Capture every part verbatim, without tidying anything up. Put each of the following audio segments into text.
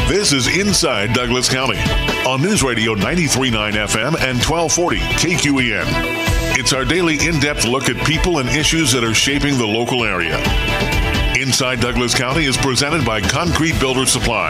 This is Inside Douglas County on News Radio ninety-three point nine F M and twelve forty K Q E N. It's our daily in-depth look at people and issues that are shaping the local area. Inside Douglas County is presented by Concrete Builder Supply.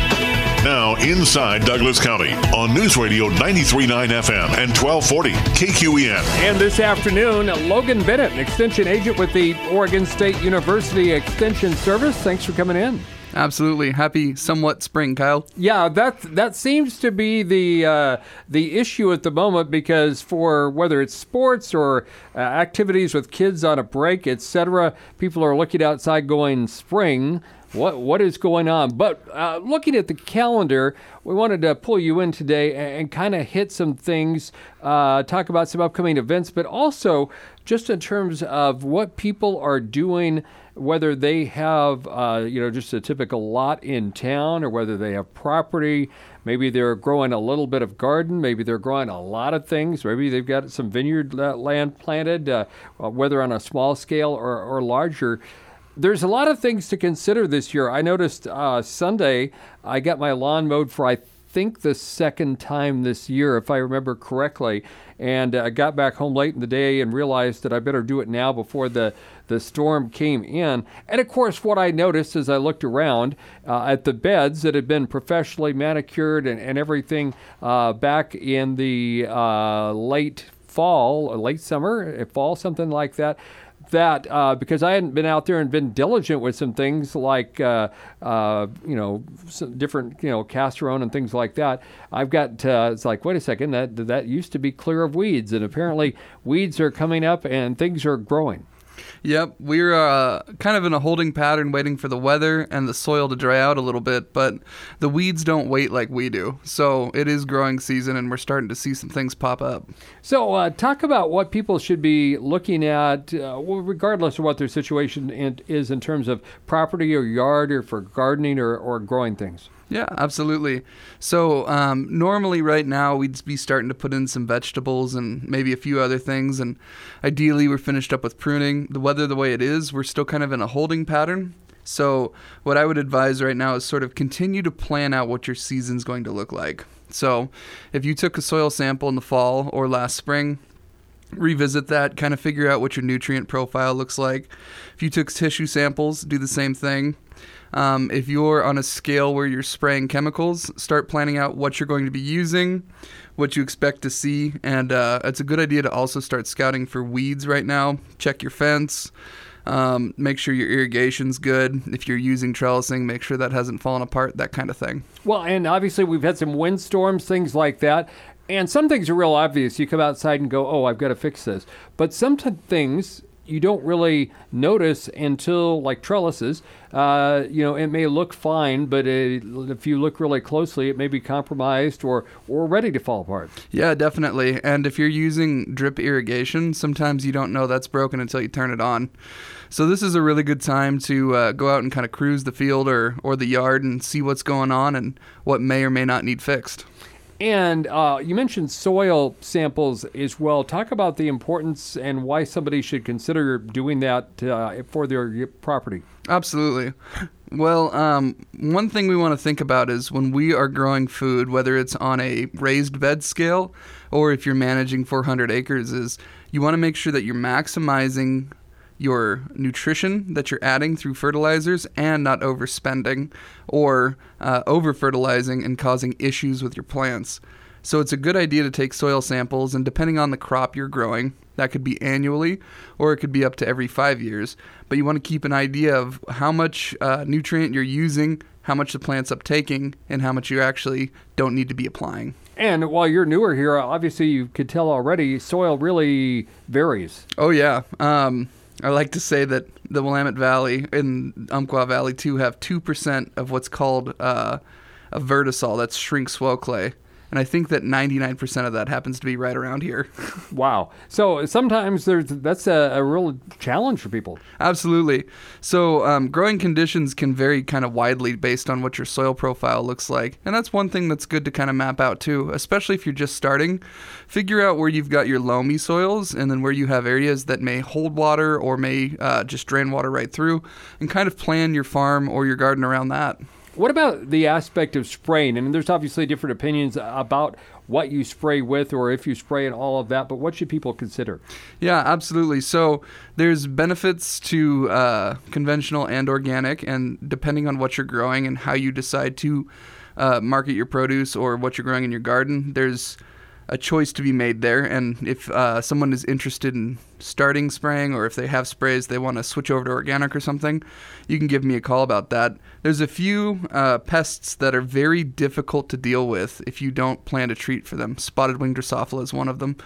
Now, Inside Douglas County on News Radio ninety-three point nine F M and twelve forty K Q E N. And this afternoon, Logan Bennett, an extension agent with the Oregon State University Extension Service. Thanks for coming in. Absolutely. Happy somewhat spring, Kyle. Yeah, that that seems to be the uh, the issue at the moment, because for whether it's sports or uh, activities with kids on a break, et cetera, people are looking outside going, spring, what what is going on? But uh, looking at the calendar, we wanted to pull you in today and, and kind of hit some things, uh, talk about some upcoming events, but also just in terms of what people are doing, whether they have, uh, you know, just a typical lot in town, or whether they have property. Maybe they're growing a little bit of garden. Maybe they're growing a lot of things. Maybe they've got some vineyard land planted, uh, whether on a small scale or, or larger. There's a lot of things to consider this year. I noticed uh, Sunday I got my lawn mowed for, I think, the second time this year, if I remember correctly. And I uh, got back home late in the day and realized that I better do it now before the, the storm came in. And of course, what I noticed as I looked around uh, at the beds that had been professionally manicured and, and everything uh, back in the uh, late fall, or late summer, fall, something like that, that uh, because I hadn't been out there and been diligent with some things like, uh, uh, you know, some different, you know, castorone and things like that, I've got, uh, it's like, wait a second, that that used to be clear of weeds. And apparently weeds are coming up and things are growing. Yep, we're uh, kind of in a holding pattern, waiting for the weather and the soil to dry out a little bit, but the weeds don't wait like we do. So it is growing season, and we're starting to see some things pop up. So uh, talk about what people should be looking at, uh, well, regardless of what their situation in, is in terms of property or yard, or for gardening or, or growing things. Yeah, absolutely. So um, normally right now we'd be starting to put in some vegetables and maybe a few other things, and ideally we're finished up with pruning. The weather the way it is, we're still kind of in a holding pattern. So what I would advise right now is sort of continue to plan out what your season's going to look like. So if you took a soil sample in the fall or last spring, revisit that, kind of figure out what your nutrient profile looks like. If you took tissue samples, do the same thing. Um, if you're on a scale where you're spraying chemicals, start planning out what you're going to be using, what you expect to see, and uh, it's a good idea to also start scouting for weeds right now. Check your fence, um, make sure your irrigation's good. If you're using trellising, make sure that hasn't fallen apart, that kind of thing. Well, and obviously we've had some windstorms, things like that, and some things are real obvious. You come outside and go, oh, I've got to fix this. But some t- things you don't really notice until, like trellises, uh, you know, it may look fine, but it, if you look really closely, it may be compromised or, or ready to fall apart. Yeah, definitely. And if you're using drip irrigation, sometimes you don't know that's broken until you turn it on. So this is a really good time to uh, go out and kind of cruise the field or, or the yard and see what's going on and what may or may not need fixed. And uh, you mentioned soil samples as well. Talk about the importance and why somebody should consider doing that uh, for their property. Absolutely. Well, um, one thing we want to think about is when we are growing food, whether it's on a raised bed scale or if you're managing four hundred acres, is you want to make sure that you're maximizing your nutrition that you're adding through fertilizers and not overspending or uh, over-fertilizing and causing issues with your plants. So it's a good idea to take soil samples, and depending on the crop you're growing, that could be annually or it could be up to every five years. But you want to keep an idea of how much uh, nutrient you're using, how much the plant's uptaking, and how much you actually don't need to be applying. And while you're newer here, obviously you could tell already, soil really varies. Oh, yeah. Um, I like to say that the Willamette Valley and Umpqua Valley, too, have two percent of what's called uh, a vertisol. That's shrink swell clay. And I think that ninety-nine percent of that happens to be right around here. Wow. So sometimes there's that's a, a real challenge for people. Absolutely. So um, growing conditions can vary kind of widely based on what your soil profile looks like. And that's one thing that's good to kind of map out too, especially if you're just starting. Figure out where you've got your loamy soils and then where you have areas that may hold water or may uh, just drain water right through, and kind of plan your farm or your garden around that. What about the aspect of spraying? And there's obviously different opinions about what you spray with or if you spray and all of that, but what should people consider? Yeah, absolutely. So there's benefits to uh, conventional and organic, and depending on what you're growing and how you decide to uh, market your produce or what you're growing in your garden, there's a choice to be made there. And if uh, someone is interested in starting spraying, or if they have sprays they want to switch over to organic or something, you can give me a call about that. There's a few uh, pests that are very difficult to deal with if you don't plan to treat for them. Spotted wing Drosophila is one of them.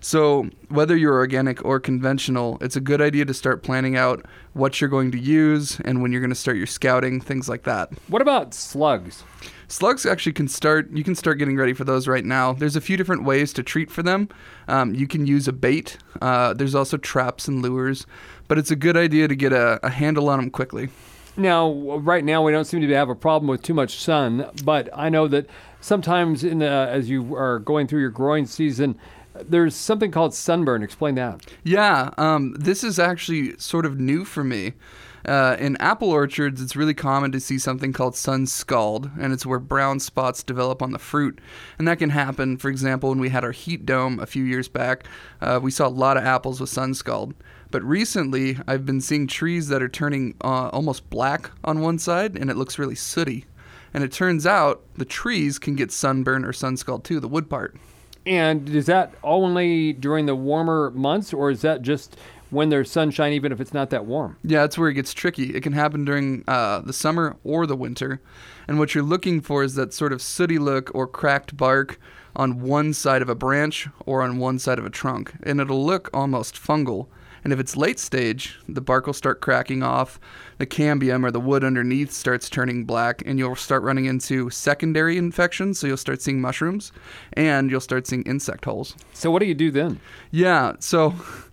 So whether you're organic or conventional, it's a good idea to start planning out what you're going to use and when you're going to start your scouting, things like that. What about slugs? Slugs actually can start, you can start getting ready for those right now. There's a few different ways to treat for them. Um, you can use a bait. Uh, there's also traps and lures, but it's a good idea to get a, a handle on them quickly. Now, right now we don't seem to have a problem with too much sun, but I know that sometimes in the, as you are going through your growing season, there's something called sunburn. Explain that. Yeah, um, this is actually sort of new for me. Uh, in apple orchards, it's really common to see something called sun scald, and it's where brown spots develop on the fruit. And that can happen, for example, when we had our heat dome a few years back, uh, we saw a lot of apples with sun scald. But recently, I've been seeing trees that are turning uh, almost black on one side, and it looks really sooty. And it turns out the trees can get sunburn or sun scald too, the wood part. And is that only during the warmer months, or is that just when there's sunshine, even if it's not that warm? Yeah, that's where it gets tricky. It can happen during uh, the summer or the winter. And what you're looking for is that sort of sooty look or cracked bark on one side of a branch or on one side of a trunk. And it'll look almost fungal. And if it's late stage, the bark will start cracking off, the cambium or the wood underneath starts turning black, and you'll start running into secondary infections, so you'll start seeing mushrooms, and you'll start seeing insect holes. So what do you do then? Yeah, so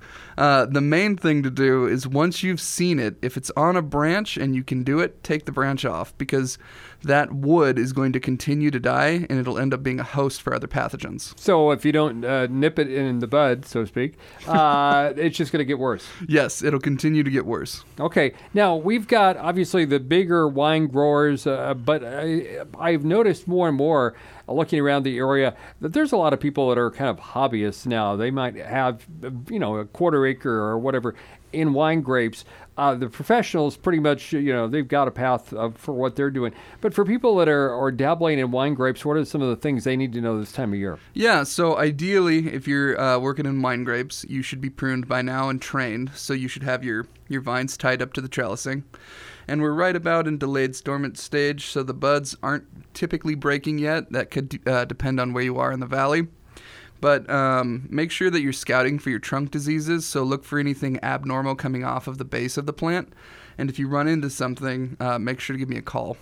uh, the main thing to do is once you've seen it, if it's on a branch and you can do it, take the branch off, because that wood is going to continue to die, and it'll end up being a host for other pathogens. So if you don't uh, nip it in the bud, so to speak, uh, it's just going to get worse. Yes, it'll continue to get worse. Okay. Now, we've got, obviously, the bigger wine growers, uh, but I, I've noticed more and more, uh, looking around the area, that there's a lot of people that are kind of hobbyists now. They might have, you know, a quarter acre or whatever in wine grapes. Uh, the professionals pretty much, you know, they've got a path uh, for what they're doing. But for people that are, are dabbling in wine grapes, what are some of the things they need to know this time of year? Yeah, so ideally, if you're uh, working in wine grapes, you should be pruned by now and trained. So you should have your, your vines tied up to the trellising. And we're right about in delayed dormant stage, so the buds aren't typically breaking yet. That could uh, depend on where you are in the valley. But um, make sure that you're scouting for your trunk diseases, so look for anything abnormal coming off of the base of the plant. And if you run into something, uh, make sure to give me a call.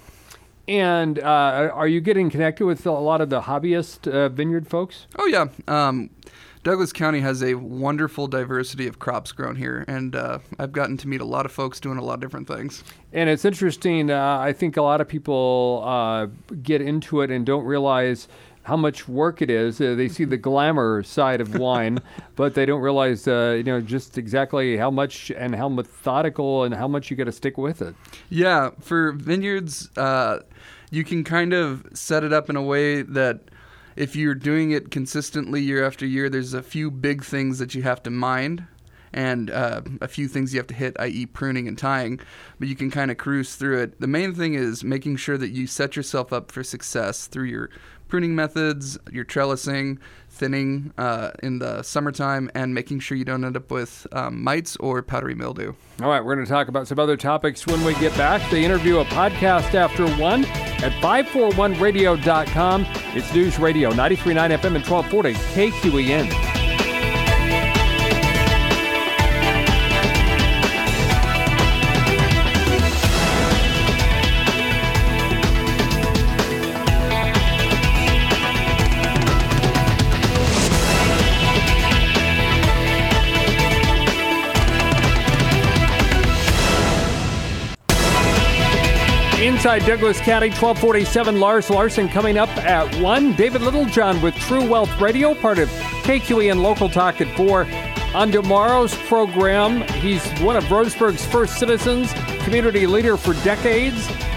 And uh, are you getting connected with a lot of the hobbyist uh, vineyard folks? Oh, yeah. Um, Douglas County has a wonderful diversity of crops grown here, and uh, I've gotten to meet a lot of folks doing a lot of different things. And it's interesting. Uh, I think a lot of people uh, get into it and don't realize how much work it is. Uh, they see the glamour side of wine, but they don't realize, uh, you know, just exactly how much and how methodical and how much you got to stick with it. Yeah, for vineyards, uh, you can kind of set it up in a way that if you're doing it consistently year after year, there's a few big things that you have to mind and uh, a few things you have to hit, that is pruning and tying, but you can kind of cruise through it. The main thing is making sure that you set yourself up for success through your pruning methods, your trellising, thinning uh, in the summertime, and making sure you don't end up with um, mites or powdery mildew. All right, we're going to talk about some other topics when we get back. The interview, a podcast after one at five forty-one radio dot com. It's News Radio, ninety-three point nine F M and twelve forty K Q E N. Inside Douglas County, twelve forty-seven, Lars Larson coming up at one. David Littlejohn with True Wealth Radio, part of K Q E N Local Talk at four. On tomorrow's program, he's one of Roseburg's first citizens, community leader for decades.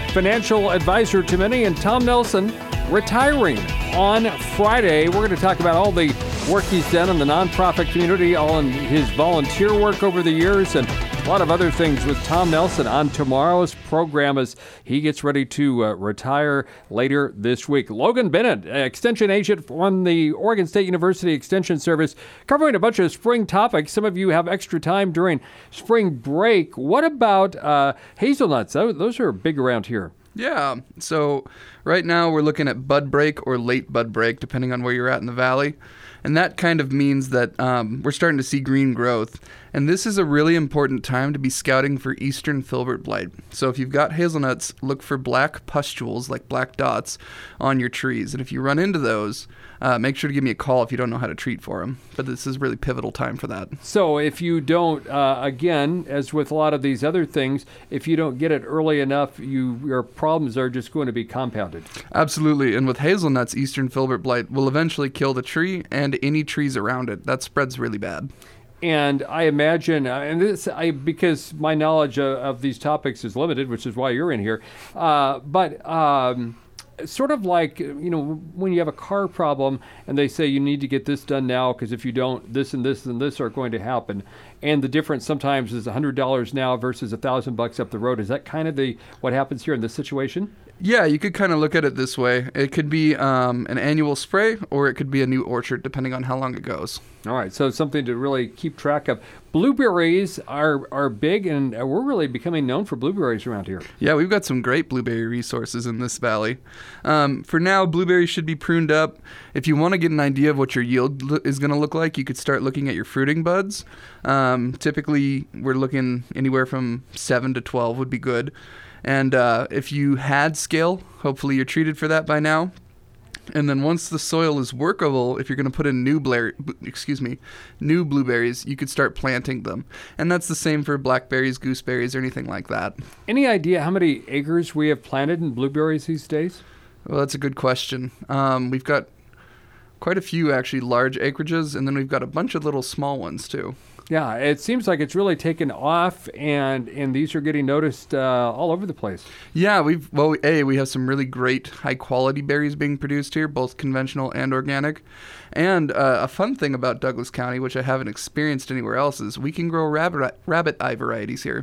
financial advisor to many, and Tom Nelson retiring on Friday. We're going to talk about all the work he's done in the nonprofit community, all in his volunteer work over the years, and a lot of other things with Tom Nelson on tomorrow's program as he gets ready to uh, retire later this week. Logan Bennett, extension agent from the Oregon State University Extension Service, covering a bunch of spring topics. Some of you have extra time during spring break. What about uh, hazelnuts? Those are big around here. Yeah, so right now we're looking at bud break or late bud break, depending on where you're at in the valley. And that kind of means that um, we're starting to see green growth. And this is a really important time to be scouting for eastern filbert blight. So if you've got hazelnuts, look for black pustules, like black dots, on your trees. And if you run into those, uh, make sure to give me a call if you don't know how to treat for them. But this is a really pivotal time for that. So if you don't, uh, again, as with a lot of these other things, if you don't get it early enough, you your problems are just going to be compounded. Absolutely. And with hazelnuts, eastern filbert blight will eventually kill the tree and any trees around it. That spreads really bad. And I imagine, uh, and this, I because my knowledge of, of these topics is limited, which is why you're in here. Uh, but um, sort of like, you know, when you have a car problem and they say you need to get this done now because if you don't, this and this and this are going to happen. And the difference sometimes is one hundred dollars now versus one thousand bucks up the road. Is that kind of the what happens here in this situation? Yeah, you could kind of look at it this way. It could be um, an annual spray, or it could be a new orchard, depending on how long it goes. All right, so something to really keep track of. Blueberries are are big, and we're really becoming known for blueberries around here. Yeah, we've got some great blueberry resources in this valley. Um, for now, blueberries should be pruned up. If you want to get an idea of what your yield lo- is going to look like, you could start looking at your fruiting buds. Um, typically, we're looking anywhere from seven to twelve would be good. And uh, if you had scale, hopefully you're treated for that by now. And then once the soil is workable, if you're going to put in new bla- excuse me, new blueberries, you could start planting them. And that's the same for blackberries, gooseberries, or anything like that. Any idea how many acres we have planted in blueberries these days? Well, that's a good question. Um, we've got quite a few actually large acreages, and then we've got a bunch of little small ones too. Yeah, it seems like it's really taken off, and, and these are getting noticed uh, all over the place. Yeah, we've well, a we have some really great high quality berries being produced here, both conventional and organic. And uh, a fun thing about Douglas County, which I haven't experienced anywhere else, is we can grow rabbit rabbit eye varieties here.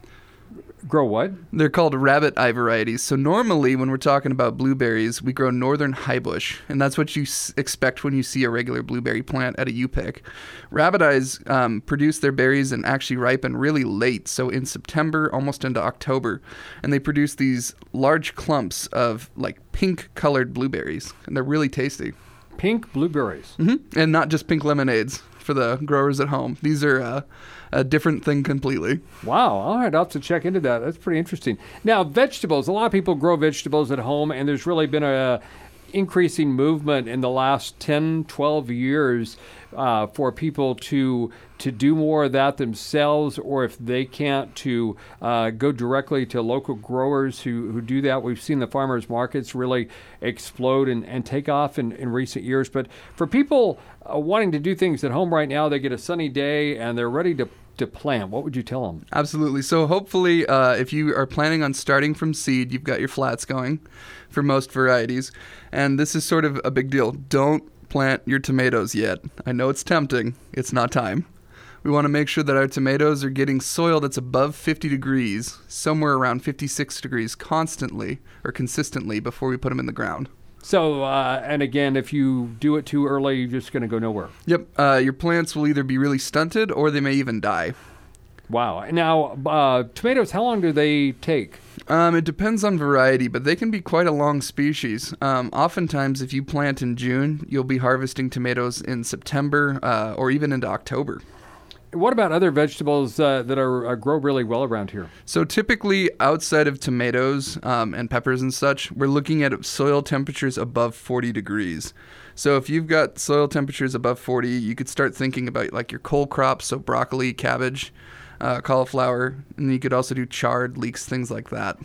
Grow what? They're called rabbit eye varieties. So normally when we're talking about blueberries, we grow northern highbush, and that's what you s- expect when you see a regular blueberry plant at a U-pick. Rabbit eyes um, produce their berries and actually ripen really late, so in September, almost into October, and they produce these large clumps of like pink-colored blueberries, and they're really tasty. Pink blueberries. Mm-hmm. And not just pink lemonades for the growers at home. These are uh, a different thing completely. Wow. All right. I'll have to check into that. That's pretty interesting. Now, vegetables. A lot of people grow vegetables at home, and there's really been a increasing movement in the last ten, twelve years uh, for people to to do more of that themselves, or if they can't, to uh, go directly to local growers who, who do that. We've seen the farmers markets really explode and, and take off in, in recent years. But for people uh, wanting to do things at home right now, they get a sunny day and they're ready to to plant. What would you tell them? Absolutely. So hopefully, uh, if you are planning on starting from seed, you've got your flats going for most varieties. And this is sort of a big deal. Don't plant your tomatoes yet. I know it's tempting. It's not time. We want to make sure that our tomatoes are getting soil that's above fifty degrees, somewhere around fifty-six degrees constantly or consistently before we put them in the ground. So, uh, and again, if you do it too early, you're just going to go nowhere. Yep. Uh, your plants will either be really stunted or they may even die. Wow. Now, uh, tomatoes, how long do they take? Um, it depends on variety, but they can be quite a long species. Um, oftentimes, if you plant in June, you'll be harvesting tomatoes in September uh, or even into October. What about other vegetables uh, that are uh, grow really well around here? So typically, outside of tomatoes um, and peppers and such, we're looking at soil temperatures above forty degrees. So if you've got soil temperatures above forty, you could start thinking about like your cole crops, so broccoli, cabbage, uh, cauliflower, and you could also do chard, leeks, things like that.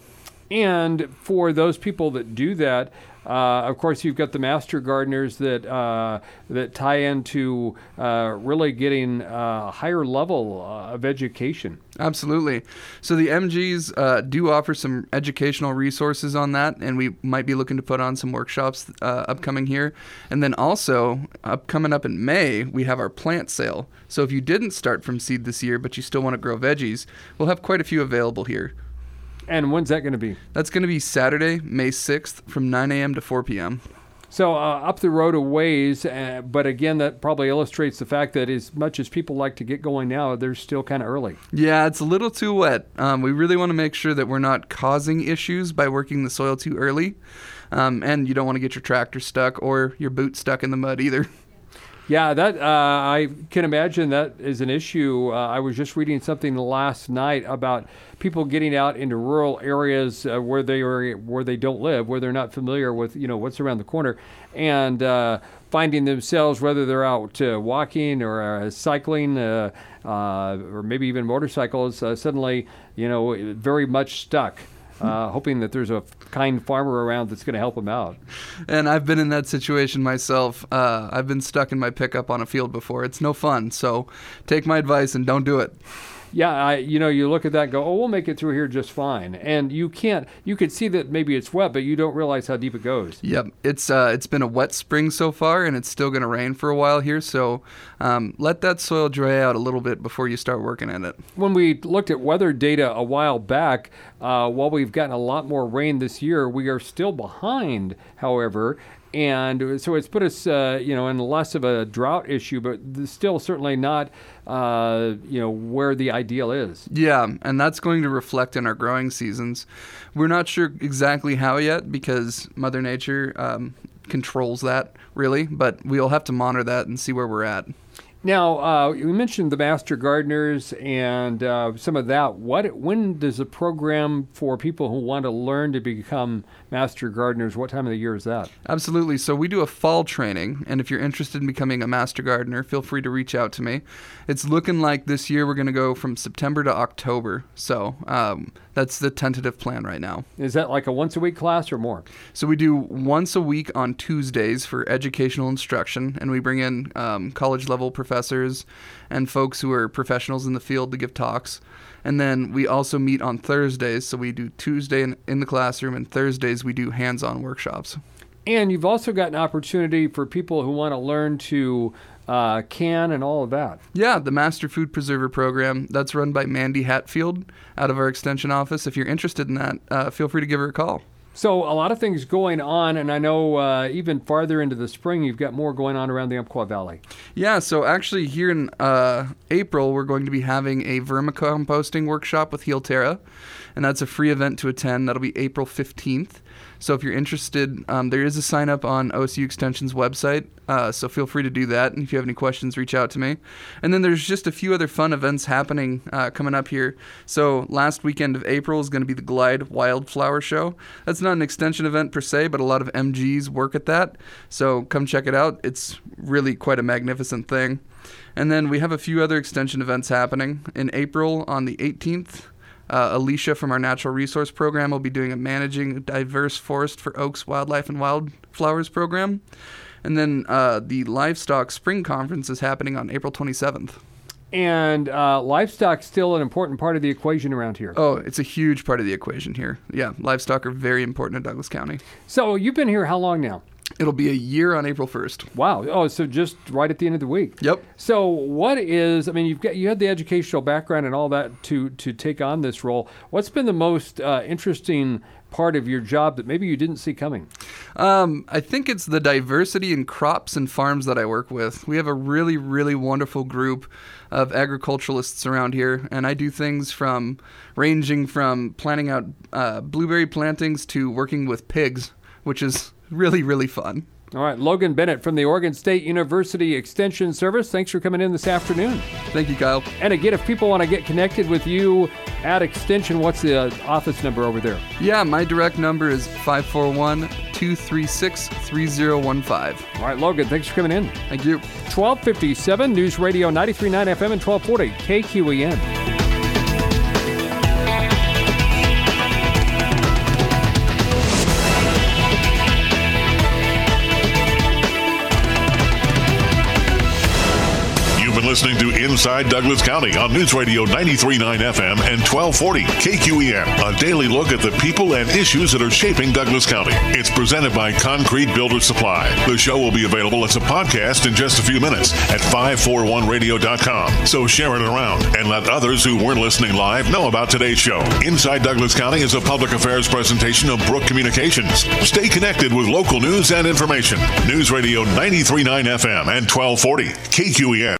And for those people that do that, uh, of course, you've got the master gardeners that uh, that tie into uh, really getting a higher level uh, of education. Absolutely. So the M Gs uh, do offer some educational resources on that, and we might be looking to put on some workshops uh, upcoming here. And then also, up, coming up in May, we have our plant sale. So if you didn't start from seed this year, but you still want to grow veggies, we'll have quite a few available here. And when's that going to be? That's going to be Saturday, May sixth, from nine a.m. to four p.m. So uh, up the road a ways, uh, but again, that probably illustrates the fact that as much as people like to get going now, they're still kind of early. Yeah, it's a little too wet. Um, we really want to make sure that we're not causing issues by working the soil too early. Um, and you don't want to get your tractor stuck or your boot stuck in the mud either. Yeah, that uh, I can imagine that is an issue. Uh, I was just reading something last night about people getting out into rural areas uh, where they are, where they don't live, where they're not familiar with, you know, what's around the corner, and uh, finding themselves, whether they're out uh, walking or uh, cycling, uh, uh, or maybe even motorcycles, uh, suddenly, you know, very much stuck. Uh, hoping that there's a kind farmer around that's going to help them out. And I've been in that situation myself. Uh, I've been stuck in my pickup on a field before. It's no fun. So take my advice and don't do it. Yeah, I, you know, you look at that and go, oh, we'll make it through here just fine. And you can't, you could see that maybe it's wet, but you don't realize how deep it goes. Yep. It's uh, it's been a wet spring so far, and it's still going to rain for a while here. So um, let that soil dry out a little bit before you start working at it. When we looked at weather data a while back, uh, while we've gotten a lot more rain this year, we are still behind, however. And so it's put us, uh, you know, in less of a drought issue, but still certainly not, uh, you know, where the ideal is. Yeah, and that's going to reflect in our growing seasons. We're not sure exactly how yet because Mother Nature um, controls that, really, but we'll have to monitor that and see where we're at. Now, uh, you mentioned the Master Gardeners and uh, some of that. What, when does the program for people who want to learn to become Master Gardeners, what time of the year is that? Absolutely. So we do a fall training, and if you're interested in becoming a Master Gardener, feel free to reach out to me. It's looking like this year we're going to go from September to October. So um, that's the tentative plan right now. Is that like a once-a-week class or more? So we do once a week on Tuesdays for educational instruction, and we bring in um, college-level professors and folks who are professionals in the field to give talks. And then we also meet on Thursdays, so we do Tuesday in, in the classroom, and Thursdays we do hands-on workshops. And you've also got an opportunity for people who want to learn to uh, can and all of that. Yeah, the Master Food Preserver program, that's run by Mandy Hatfield out of our extension office. If you're interested in that, uh, feel free to give her a call. So a lot of things going on, and I know uh, even farther into the spring, you've got more going on around the Umpqua Valley. Yeah, so actually here in uh, April, we're going to be having a vermicomposting workshop with Heal Terra, and that's a free event to attend. That'll be April fifteenth. So if you're interested, um, there is a sign up on O S U Extension's website, uh, so feel free to do that. And if you have any questions, reach out to me. And then there's just a few other fun events happening uh, coming up here. So last weekend of April is going to be the Glide Wildflower Show. That's not an extension event per se, but a lot of M Gs work at that. So come check it out. It's really quite a magnificent thing. And then we have a few other extension events happening. In April on the eighteenth, Uh, Alicia from our Natural Resource Program will be doing a Managing a Diverse Forest for Oaks, Wildlife, and Wildflowers program. And then uh, the Livestock Spring Conference is happening on April twenty-seventh. And uh, livestock's still an important part of the equation around here. Oh, it's a huge part of the equation here. Yeah, livestock are very important in Douglas County. So you've been here how long now? It'll be a year on April first. Wow. Oh, so just right at the end of the week. Yep. So what is, I mean, you've got, you had the educational background and all that to, to take on this role. What's been the most uh, interesting part of your job that maybe you didn't see coming? Um, I think it's the diversity in crops and farms that I work with. We have a really, really wonderful group of agriculturalists around here, and I do things from ranging from planting out uh, blueberry plantings to working with pigs, which is really, really fun. All right, Logan Bennett from the Oregon State University Extension Service. Thanks for coming in this afternoon. Thank you, Kyle. And again, if people want to get connected with you at Extension, what's the uh, office number over there? Yeah, my direct number is five four one, two three six, three zero one five. All right, Logan, thanks for coming in. Thank you. twelve fifty-seven News Radio ninety-three point nine F M and twelve forty K Q E N. listening to Inside Douglas County on News Radio ninety-three point nine F M and twelve forty K Q E N. A daily look at the people and issues that are shaping Douglas County. It's presented by Concrete Builder Supply. The show will be available as a podcast in just a few minutes at five forty-one radio dot com. So share it around and let others who weren't listening live know about today's show. Inside Douglas County is a public affairs presentation of Brook Communications. Stay connected with local news and information. News Radio ninety-three point nine F M and twelve forty K Q E N.